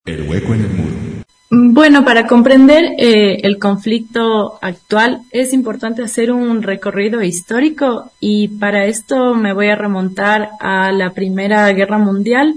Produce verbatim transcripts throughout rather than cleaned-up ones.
El hueco en el muro. Bueno, para comprender eh, el conflicto actual es importante hacer un recorrido histórico y para esto me voy a remontar a la Primera Guerra Mundial.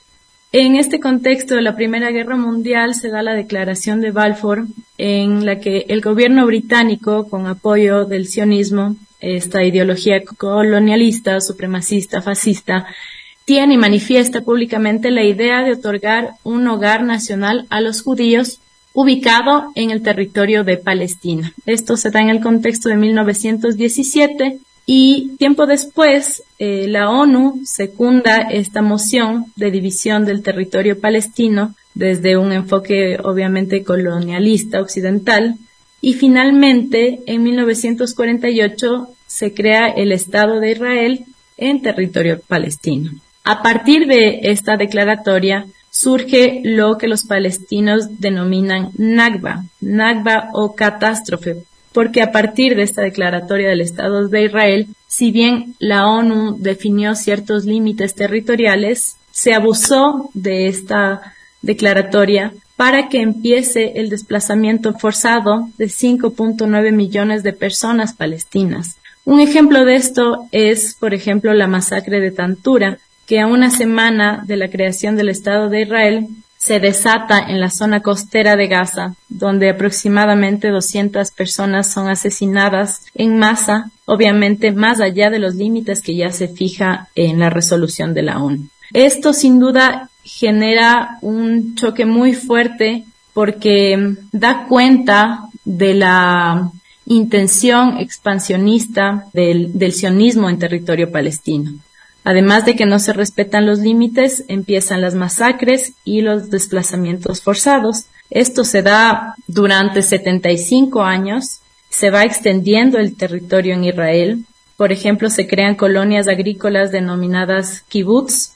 En este contexto de la Primera Guerra Mundial se da la Declaración de Balfour en la que el gobierno británico, con apoyo del sionismo, esta ideología colonialista, supremacista, fascista, tiene y manifiesta públicamente la idea de otorgar un hogar nacional a los judíos ubicado en el territorio de Palestina. Esto se da en el contexto de mil novecientos diecisiete y tiempo después eh, la ONU secunda esta moción de división del territorio palestino desde un enfoque obviamente colonialista occidental y finalmente en mil novecientos cuarenta y ocho se crea el Estado de Israel en territorio palestino. A partir de esta declaratoria surge lo que los palestinos denominan Nakba, Nakba o catástrofe, porque a partir de esta declaratoria del Estado de Israel, si bien la ONU definió ciertos límites territoriales, se abusó de esta declaratoria para que empiece el desplazamiento forzado de cinco punto nueve millones de personas palestinas. Un ejemplo de esto es, por ejemplo, la masacre de Tantura, que a una semana de la creación del Estado de Israel se desata en la zona costera de Gaza, donde aproximadamente doscientas personas son asesinadas en masa, obviamente más allá de los límites que ya se fija en la resolución de la ONU. Esto sin duda genera un choque muy fuerte porque da cuenta de la intención expansionista del, del sionismo en territorio palestino. Además de que no se respetan los límites, empiezan las masacres y los desplazamientos forzados. Esto se da durante setenta y cinco años, se va extendiendo el territorio en Israel. Por ejemplo, se crean colonias agrícolas denominadas kibbutz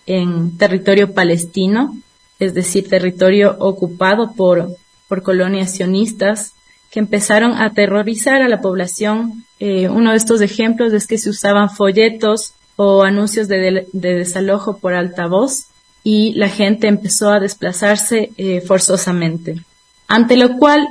en territorio palestino, es decir, territorio ocupado por, por colonias sionistas que empezaron a aterrorizar a la población. Eh, uno de estos ejemplos es que se usaban folletos o anuncios de, de, de desalojo por altavoz y la gente empezó a desplazarse eh, forzosamente. Ante lo cual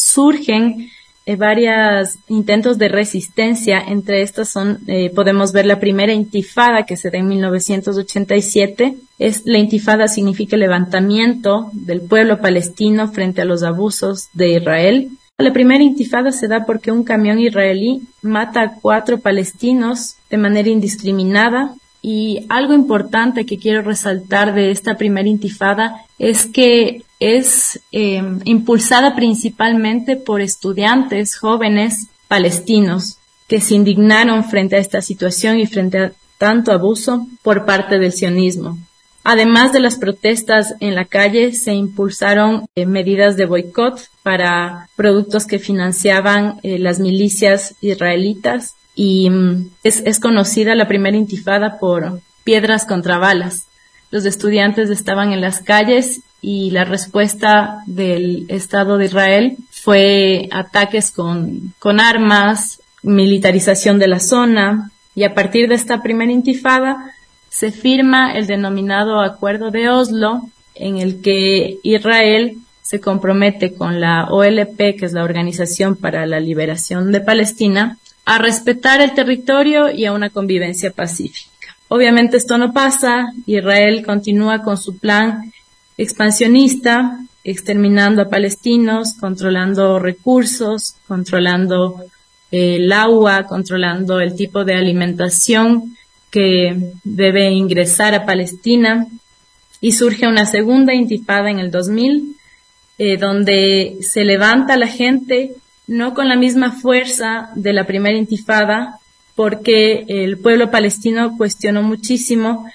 surgen eh, varios intentos de resistencia, entre estas son, eh, podemos ver la primera intifada que se da en mil novecientos ochenta y siete. Es, la intifada significa el levantamiento del pueblo palestino frente a los abusos de Israel. La primera intifada se da porque un camión israelí mata a cuatro palestinos de manera indiscriminada y algo importante que quiero resaltar de esta primera intifada es que es eh, impulsada principalmente por estudiantes jóvenes palestinos que se indignaron frente a esta situación y frente a tanto abuso por parte del sionismo. Además de las protestas en la calle, se impulsaron eh, medidas de boicot para productos que financiaban eh, las milicias israelitas y mm, es, es conocida la primera intifada por piedras contra balas. Los estudiantes estaban en las calles y la respuesta del Estado de Israel fue ataques con, con armas, militarización de la zona y a partir de esta primera intifada se firma el denominado Acuerdo de Oslo, en el que Israel se compromete con la O L P, que es la Organización para la Liberación de Palestina, a respetar el territorio y a una convivencia pacífica. Obviamente esto no pasa, Israel continúa con su plan expansionista, exterminando a palestinos, controlando recursos, controlando eh, el agua, controlando el tipo de alimentación que debe ingresar a Palestina y surge una segunda intifada en el dos mil, eh, donde se levanta la gente no con la misma fuerza de la primera intifada, porque el pueblo palestino cuestionó muchísimo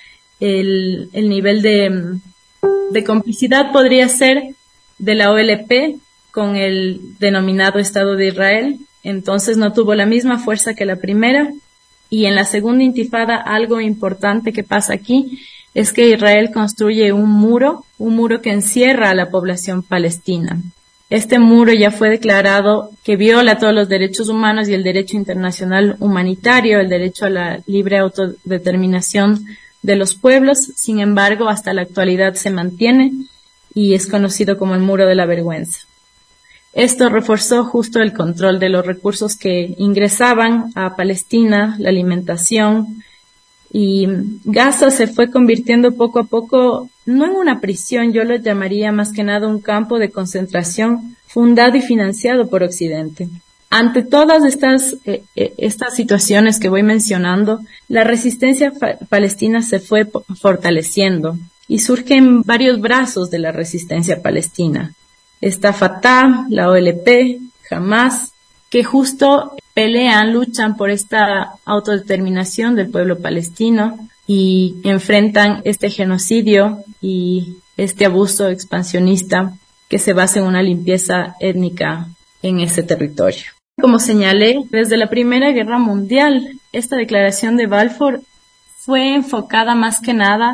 el, el nivel de, de complicidad, podría ser, de la O L P con el denominado Estado de Israel, entonces no tuvo la misma fuerza que la primera. Y en la segunda intifada, algo importante que pasa aquí es que Israel construye un muro, un muro que encierra a la población palestina. Este muro ya fue declarado que viola todos los derechos humanos y el derecho internacional humanitario, el derecho a la libre autodeterminación de los pueblos. Sin embargo, hasta la actualidad se mantiene y es conocido como el Muro de la Vergüenza. Esto reforzó justo el control de los recursos que ingresaban a Palestina, la alimentación, y Gaza se fue convirtiendo poco a poco, no en una prisión, yo lo llamaría más que nada un campo de concentración fundado y financiado por Occidente. Ante todas estas, eh, estas situaciones que voy mencionando, la resistencia palestina se fue fortaleciendo y surgen varios brazos de la resistencia palestina. Está Fatah, la O L P, Hamas, que justo pelean, luchan por esta autodeterminación del pueblo palestino y enfrentan este genocidio y este abuso expansionista que se basa en una limpieza étnica en ese territorio. Como señalé, desde la Primera Guerra Mundial, esta declaración de Balfour fue enfocada más que nada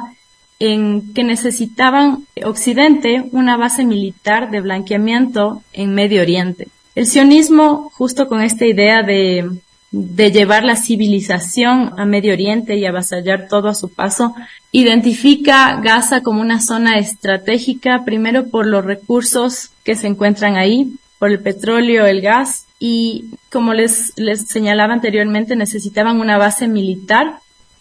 en que necesitaban Occidente una base militar de blanqueamiento en Medio Oriente. El sionismo, justo con esta idea de, de llevar la civilización a Medio Oriente y avasallar todo a su paso, identifica Gaza como una zona estratégica, primero por los recursos que se encuentran ahí, por el petróleo, el gas, y como les, les señalaba anteriormente, necesitaban una base militar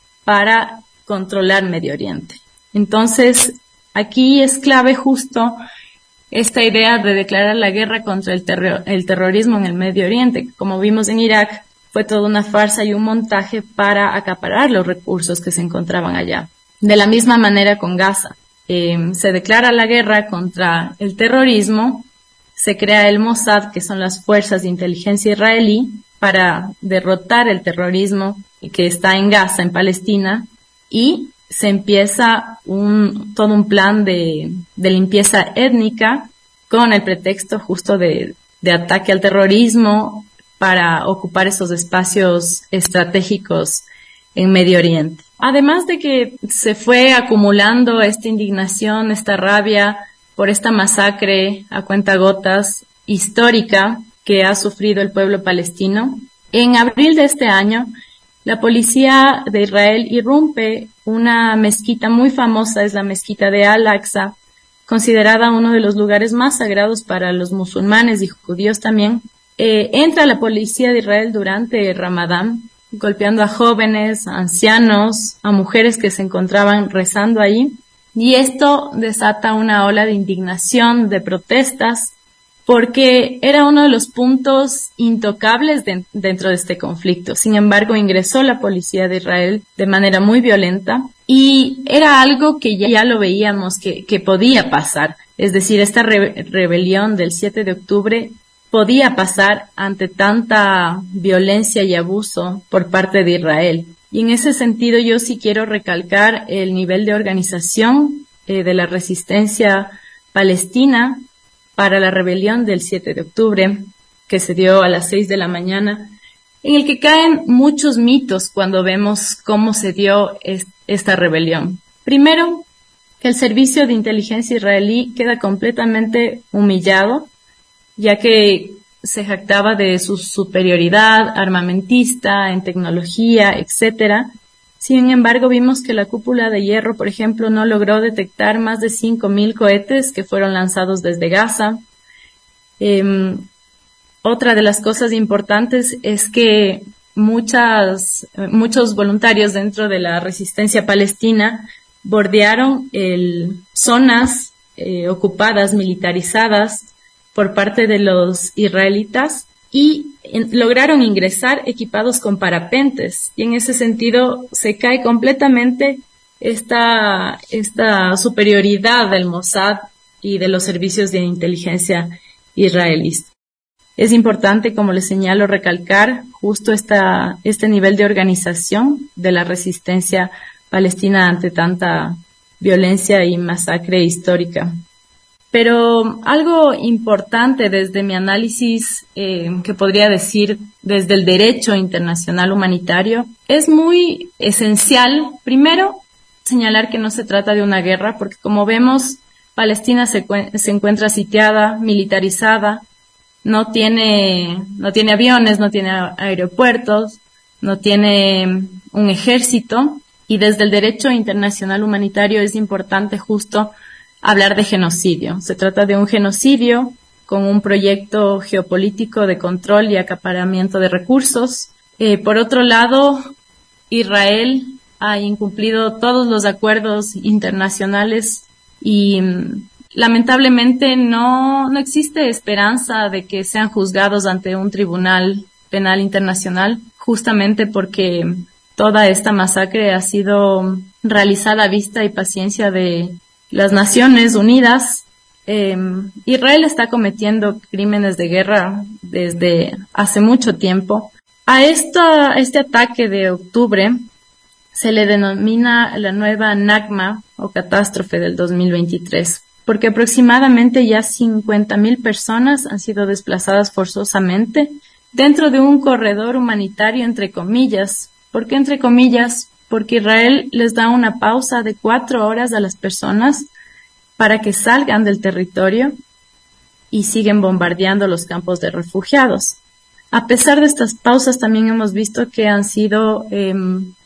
para controlar Medio Oriente. Entonces, aquí es clave justo esta idea de declarar la guerra contra el, terror, el terrorismo en el Medio Oriente. Como vimos en Irak, fue toda una farsa y un montaje para acaparar los recursos que se encontraban allá. De la misma manera con Gaza. Eh, se declara la guerra contra el terrorismo, se crea el Mossad, que son las fuerzas de inteligencia israelí, para derrotar el terrorismo que está en Gaza, en Palestina, y se empieza un, todo un plan de, de limpieza étnica con el pretexto justo de, de ataque al terrorismo para ocupar esos espacios estratégicos en Medio Oriente. Además de que se fue acumulando esta indignación, esta rabia por esta masacre a cuentagotas histórica que ha sufrido el pueblo palestino, en abril de este año, la policía de Israel irrumpe una mezquita muy famosa, es la mezquita de Al-Aqsa, considerada uno de los lugares más sagrados para los musulmanes y judíos también. Eh, entra la policía de Israel durante el Ramadán, golpeando a jóvenes, a ancianos, a mujeres que se encontraban rezando ahí. Y esto desata una ola de indignación, de protestas, porque era uno de los puntos intocables de, dentro de este conflicto. Sin embargo, ingresó la policía de Israel de manera muy violenta y era algo que ya, ya lo veíamos que, que podía pasar. Es decir, esta re, rebelión del siete de octubre podía pasar ante tanta violencia y abuso por parte de Israel. Y en ese sentido yo sí quiero recalcar el nivel de organización eh, de la resistencia palestina para la rebelión del siete de octubre, que se dio a las seis de la mañana, en el que caen muchos mitos cuando vemos cómo se dio es, esta rebelión. Primero, el servicio de inteligencia israelí queda completamente humillado, ya que se jactaba de su superioridad armamentista, en tecnología, etcétera. Sin embargo, vimos que la cúpula de hierro, por ejemplo, no logró detectar más de cinco mil cohetes que fueron lanzados desde Gaza. Eh, otra de las cosas importantes es que muchas, muchos voluntarios dentro de la resistencia palestina bordearon el, zonas eh, ocupadas, militarizadas por parte de los israelitas y en, lograron ingresar equipados con parapentes. Y en ese sentido se cae completamente esta, esta superioridad del Mossad y de los servicios de inteligencia israelíes. Es importante, como les señalo, recalcar justo esta, este nivel de organización de la resistencia palestina ante tanta violencia y masacre histórica. Pero algo importante desde mi análisis, eh, que podría decir desde el derecho internacional humanitario, es muy esencial, primero, señalar que no se trata de una guerra, porque como vemos, Palestina se, se encuentra sitiada, militarizada, no tiene, no tiene aviones, no tiene aeropuertos, no tiene un ejército, y desde el derecho internacional humanitario es importante justo hablar de genocidio. Se trata de un genocidio con un proyecto geopolítico de control y acaparamiento de recursos. Eh, por otro lado, Israel ha incumplido todos los acuerdos internacionales y lamentablemente no, no existe esperanza de que sean juzgados ante un tribunal penal internacional, justamente porque toda esta masacre ha sido realizada a vista y paciencia de las Naciones Unidas. Eh, Israel está cometiendo crímenes de guerra desde hace mucho tiempo. A esta, este ataque de octubre se le denomina la nueva Nakba o catástrofe del dos mil veintitrés, porque aproximadamente ya cincuenta mil personas han sido desplazadas forzosamente dentro de un corredor humanitario, entre comillas. ¿Por qué entre comillas? Porque Israel les da una pausa de cuatro horas a las personas para que salgan del territorio y siguen bombardeando los campos de refugiados. A pesar de estas pausas, también hemos visto que han sido eh,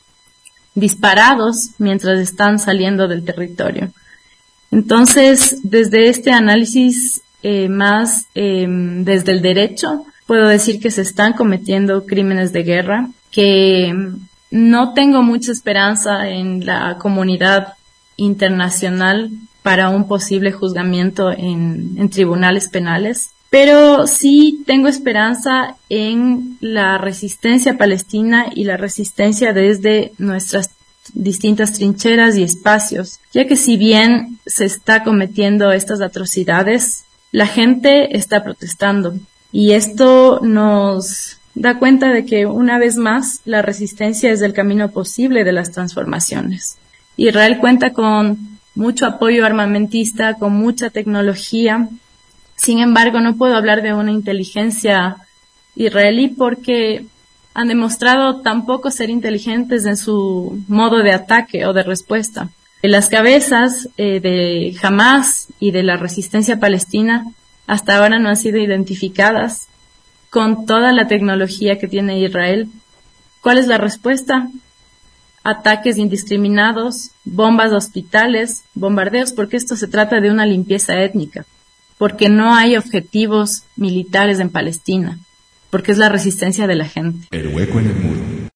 disparados mientras están saliendo del territorio. Entonces, desde este análisis eh, más eh, desde el derecho, puedo decir que se están cometiendo crímenes de guerra, que no tengo mucha esperanza en la comunidad internacional para un posible juzgamiento en, en tribunales penales, pero sí tengo esperanza en la resistencia palestina y la resistencia desde nuestras distintas trincheras y espacios, ya que si bien se está cometiendo estas atrocidades, la gente está protestando y esto nos da cuenta de que una vez más la resistencia es el camino posible de las transformaciones. Israel cuenta con mucho apoyo armamentista, con mucha tecnología. Sin embargo, no puedo hablar de una inteligencia israelí porque han demostrado tampoco ser inteligentes en su modo de ataque o de respuesta. Las cabezas eh, de Hamas y de la resistencia palestina hasta ahora no han sido identificadas con toda la tecnología que tiene Israel. ¿Cuál es la respuesta? Ataques indiscriminados, bombas a hospitales, bombardeos, porque esto se trata de una limpieza étnica, porque no hay objetivos militares en Palestina, porque es la resistencia de la gente. El hueco en el muro.